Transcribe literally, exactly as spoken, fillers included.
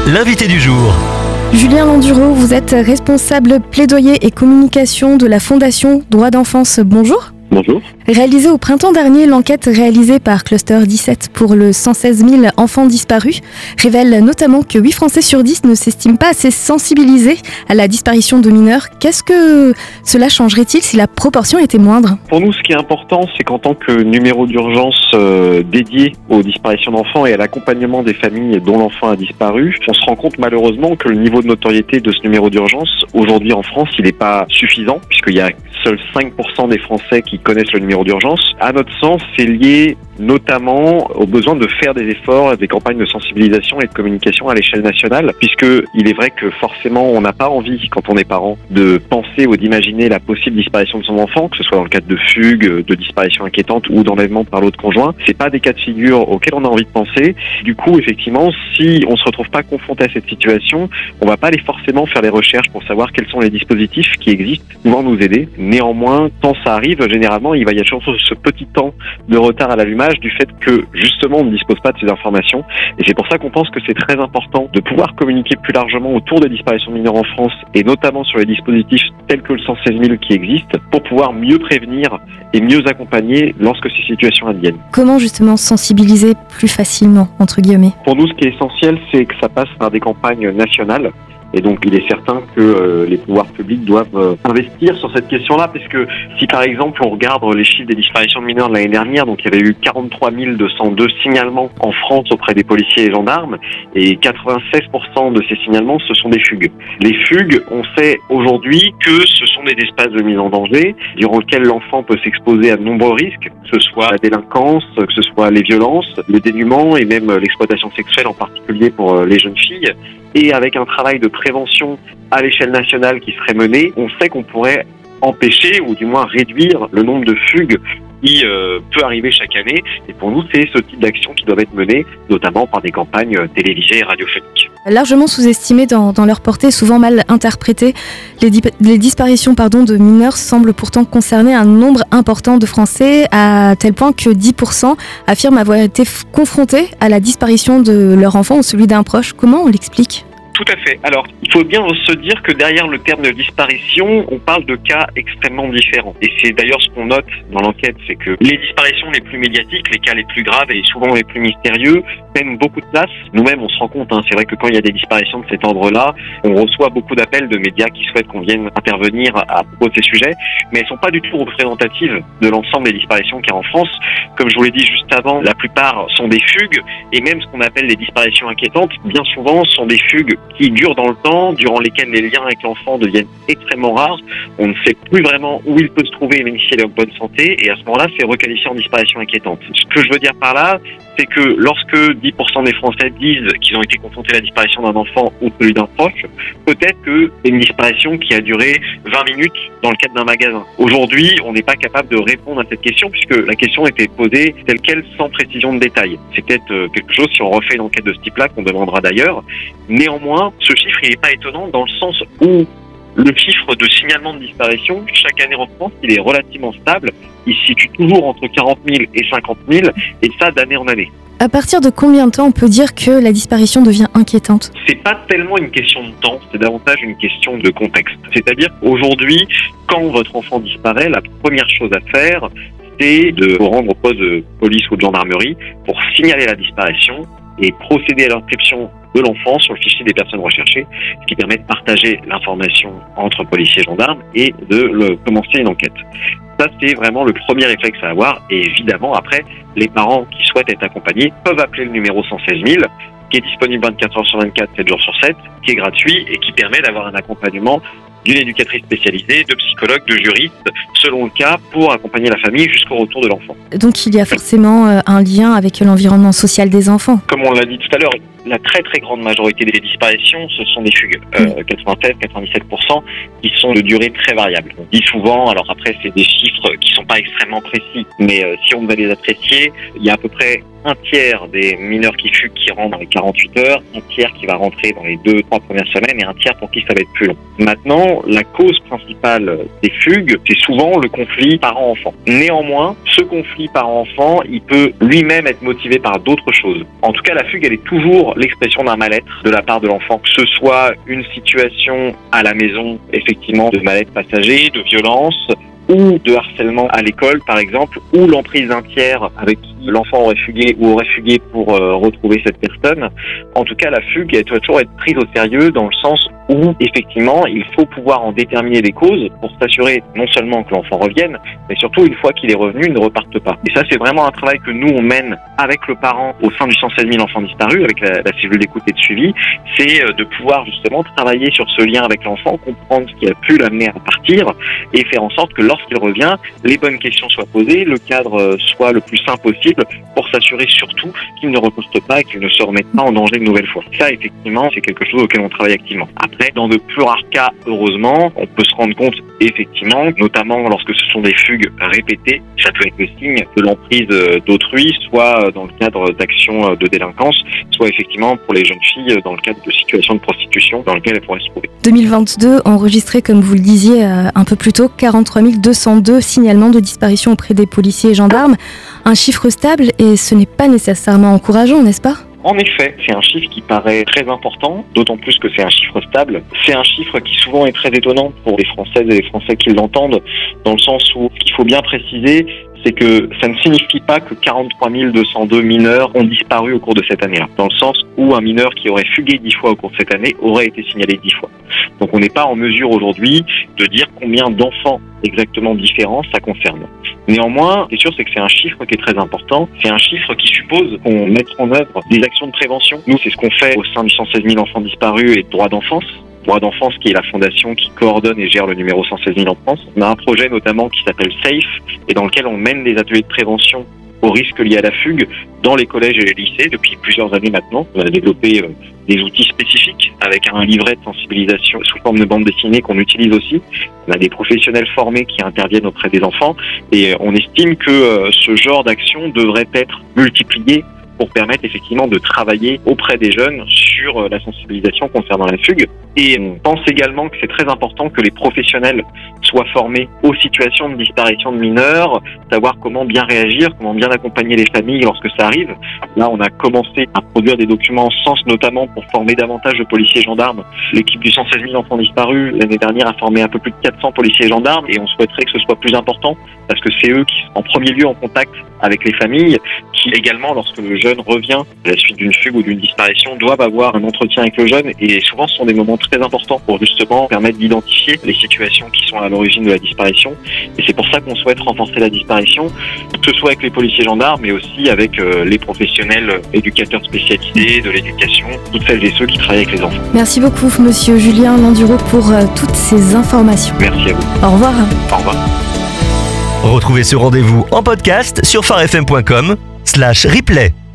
l'invité du jour. Julien Landureau, vous êtes responsable plaidoyer et communication de la Fondation Droits d'Enfance. Bonjour. Bonjour. Réalisée au printemps dernier, l'enquête réalisée par Cluster dix-sept pour le cent seize mille enfants disparus révèle notamment que huit Français sur dix ne s'estiment pas assez sensibilisés à la disparition de mineurs. Qu'est-ce que cela changerait-il si la proportion était moindre ? Pour nous, ce qui est important, c'est qu'en tant que numéro d'urgence euh, dédié aux disparitions d'enfants et à l'accompagnement des familles dont l'enfant a disparu, on se rend compte malheureusement que le niveau de notoriété de ce numéro d'urgence, aujourd'hui en France, il n'est pas suffisant, puisqu'il y a seuls cinq pour cent des Français qui connaissent le numéro d'urgence. À notre sens, c'est lié notamment au besoin de faire des efforts, des campagnes de sensibilisation et de communication à l'échelle nationale, puisque il est vrai que forcément on n'a pas envie, quand on est parent, de penser ou d'imaginer la possible disparition de son enfant, que ce soit dans le cadre de fugue, de disparition inquiétante ou d'enlèvement par l'autre conjoint. C'est pas des cas de figure auxquels on a envie de penser. Du coup, effectivement, si on se retrouve pas confronté à cette situation, on va pas aller forcément faire des recherches pour savoir quels sont les dispositifs qui existent pour nous aider. Néanmoins, quand ça arrive, généralement, il va y avoir ce petit temps de retard à l'allumage du fait que, justement, on ne dispose pas de ces informations. Et c'est pour ça qu'on pense que c'est très important de pouvoir communiquer plus largement autour des disparitions de mineurs en France et notamment sur les dispositifs tels que le cent seize mille qui existent pour pouvoir mieux prévenir et mieux accompagner lorsque ces situations adviennent. Comment, justement, sensibiliser plus facilement, entre guillemets ? Pour nous, ce qui est essentiel, c'est que ça passe par des campagnes nationales. Et donc, il est certain que euh, les pouvoirs publics doivent euh, investir sur cette question-là, parce que si, par exemple, on regarde les chiffres des disparitions de mineurs de l'année dernière, donc il y avait eu quarante-trois mille deux cent deux signalements en France auprès des policiers et gendarmes, et quatre-vingt-seize pour cent de ces signalements, ce sont des fugues. Les fugues, on sait aujourd'hui que ce sont des espaces de mise en danger, durant lesquels l'enfant peut s'exposer à de nombreux risques, que ce soit la délinquance, que ce soit les violences, le dénuement et même l'exploitation sexuelle, en particulier pour les jeunes filles. Et avec un travail de prévention à l'échelle nationale qui serait mené, on sait qu'on pourrait empêcher ou du moins réduire le nombre de fugues qui euh, peut arriver chaque année. Et pour nous, c'est ce type d'action qui doivent être menées, notamment par des campagnes télévisées et radiophoniques. Largement sous-estimées dans, dans leur portée, souvent mal interprétées, les, di- les disparitions pardon, de mineurs semblent pourtant concerner un nombre important de Français, à tel point que dix pour cent affirment avoir été f- confrontés à la disparition de leur enfant ou celui d'un proche. Comment on l'explique ? Tout à fait. Alors, il faut bien se dire que derrière le terme de disparition, on parle de cas extrêmement différents. Et c'est d'ailleurs ce qu'on note dans l'enquête, c'est que les disparitions les plus médiatiques, les cas les plus graves et souvent les plus mystérieux, prennent beaucoup de place. Nous-mêmes, on se rend compte, hein, c'est vrai que quand il y a des disparitions de cet ordre-là, on reçoit beaucoup d'appels de médias qui souhaitent qu'on vienne intervenir à propos de ces sujets, mais elles sont pas du tout représentatives de l'ensemble des disparitions qu'il y a en France. Comme je vous l'ai dit juste avant, la plupart sont des fugues, et même ce qu'on appelle les disparitions inquiétantes, bien souvent sont des fugues qui durent dans le temps, durant lesquelles les liens avec l'enfant deviennent extrêmement rares. On ne sait plus vraiment où il peut se trouver, même s'il est en bonne santé, et à ce moment-là, c'est requalifié en disparition inquiétante. Ce que je veux dire par là, c'est que lorsque dix pour cent des Français disent qu'ils ont été confrontés à la disparition d'un enfant ou celui d'un proche, peut-être que c'est une disparition qui a duré vingt minutes dans le cadre d'un magasin. Aujourd'hui, on n'est pas capable de répondre à cette question, puisque la question était posée telle quelle, sans précision de détail. C'est peut-être quelque chose, si on refait une enquête de ce type-là, qu'on demandera d'ailleurs. Néanmoins, ce chiffre il n'est pas étonnant dans le sens où le chiffre de signalement de disparition, chaque année en France, il est relativement stable. Il se situe toujours entre quarante mille et cinquante mille, et ça d'année en année. À partir de combien de temps on peut dire que la disparition devient inquiétante ? C'est pas tellement une question de temps, c'est davantage une question de contexte. C'est-à-dire qu'aujourd'hui, quand votre enfant disparaît, la première chose à faire, c'est de vous rendre au poste de police ou de gendarmerie pour signaler la disparition et procéder à l'inscription de l'enfant sur le fichier des personnes recherchées, ce qui permet de partager l'information entre policiers et gendarmes et de le, commencer une enquête. Ça, c'est vraiment le premier réflexe à avoir. Et évidemment, après, les parents qui souhaitent être accompagnés peuvent appeler le numéro cent seize mille, qui est disponible vingt-quatre heures sur vingt-quatre, sept jours sur sept, qui est gratuit et qui permet d'avoir un accompagnement d'une éducatrice spécialisée, de psychologues, de juristes, selon le cas, pour accompagner la famille jusqu'au retour de l'enfant. Donc il y a forcément euh, un lien avec l'environnement social des enfants. Comme on l'a dit tout à l'heure, la très très grande majorité des disparitions, ce sont des fugues, euh, quatre-vingt-seize à quatre-vingt-dix-sept pour cent, qui sont de durée très variable. On dit souvent, alors après c'est des chiffres qui sont pas extrêmement précis, mais euh, si on devait les apprécier, il y a à peu près un tiers des mineurs qui fuguent qui rentrent dans les quarante-huit heures, un tiers qui va rentrer dans les deux, trois premières semaines et un tiers pour qui ça va être plus long. Maintenant, effectivement, la cause principale des fugues, c'est souvent le conflit parent-enfant. Néanmoins, ce conflit parent-enfant, il peut lui-même être motivé par d'autres choses. En tout cas, la fugue, elle est toujours l'expression d'un mal-être de la part de l'enfant, que ce soit une situation à la maison, effectivement, de mal-être passager, de violence, ou de harcèlement à l'école, par exemple, ou l'emprise d'un tiers avec qui l'enfant aurait fugué ou aurait fugué pour euh, retrouver cette personne. En tout cas, la fugue, elle doit toujours être prise au sérieux dans le sens où, effectivement, il faut pouvoir en déterminer les causes pour s'assurer non seulement que l'enfant revienne, mais surtout, une fois qu'il est revenu, il ne reparte pas. Et ça, c'est vraiment un travail que nous, on mène avec le parent au sein du cent seize mille enfants disparus, avec la, la cellule d'écoute et de suivi, c'est de pouvoir justement travailler sur ce lien avec l'enfant, comprendre ce qui a pu l'amener à partir et faire en sorte que lorsqu'il revient, les bonnes questions soient posées, le cadre soit le plus sain possible pour s'assurer surtout qu'il ne reposte pas et qu'il ne se remette pas en danger une nouvelle fois. Ça, effectivement, c'est quelque chose auquel on travaille activement. Après, dans de plus rares cas, heureusement, on peut se rendre compte, effectivement, notamment lorsque ce sont des fugues répétées, ça peut être le signe de l'emprise d'autrui, soit dans le cadre d'actions de délinquance, soit effectivement pour les jeunes filles dans le cadre de situations de prostitution dans lesquelles elles pourraient se trouver. deux mille vingt-deux enregistré, comme vous le disiez un peu plus tôt, quarante-trois mille deux cent deux signalements de disparition auprès des policiers et gendarmes. Un chiffre stable et ce n'est pas nécessairement encourageant, n'est-ce pas ? En effet, c'est un chiffre qui paraît très important, d'autant plus que c'est un chiffre stable. C'est un chiffre qui souvent est très étonnant pour les Françaises et les Français qui l'entendent, dans le sens où ce qu'il faut bien préciser, c'est que ça ne signifie pas que quarante-trois mille deux cent deux mineurs ont disparu au cours de cette année-là, dans le sens où un mineur qui aurait fugué dix fois au cours de cette année aurait été signalé dix fois. Donc on n'est pas en mesure aujourd'hui de dire combien d'enfants exactement différents ça concerne. Néanmoins, ce qui est sûr, c'est que c'est un chiffre qui est très important. C'est un chiffre qui suppose qu'on mette en œuvre des actions de prévention. Nous, c'est ce qu'on fait au sein du cent seize mille enfants disparus et de droits d'enfance. Droits d'enfance, qui est la fondation qui coordonne et gère le numéro cent seize mille en France. On a un projet notamment qui s'appelle SAFE et dans lequel on mène des ateliers de prévention aux risques liés à la fugue dans les collèges et les lycées depuis plusieurs années maintenant. On a développé euh, des outils spécifiques avec un livret de sensibilisation sous forme de bande dessinée qu'on utilise aussi. On a des professionnels formés qui interviennent auprès des enfants et on estime que euh, ce genre d'action devrait être multiplié pour permettre effectivement de travailler auprès des jeunes sur la sensibilisation concernant la fugue. Et on pense également que c'est très important que les professionnels soient formés aux situations de disparition de mineurs, savoir comment bien réagir, comment bien accompagner les familles lorsque ça arrive. Là, on a commencé à produire des documents en ce sens, notamment pour former davantage de policiers et gendarmes. L'équipe du cent seize mille enfants disparus, l'année dernière, a formé un peu plus de quatre cents policiers et gendarmes et on souhaiterait que ce soit plus important parce que c'est eux qui sont en premier lieu en contact avec les familles, qui également, lorsque le jeune revient à la suite d'une fugue ou d'une disparition, doivent avoir un entretien avec le jeune et souvent ce sont des moments très importants pour justement permettre d'identifier les situations qui sont à l'origine de la disparition. Et c'est pour ça qu'on souhaite renforcer la disparition, que ce soit avec les policiers gendarmes, mais aussi avec euh, les professionnels éducateurs spécialisés de l'éducation, toutes celles et ceux qui travaillent avec les enfants. Merci beaucoup, monsieur Julien Landureau, pour euh, toutes ces informations. Merci à vous. Au revoir. Au revoir. Retrouvez ce rendez-vous en podcast sur phare f m point com slash replay.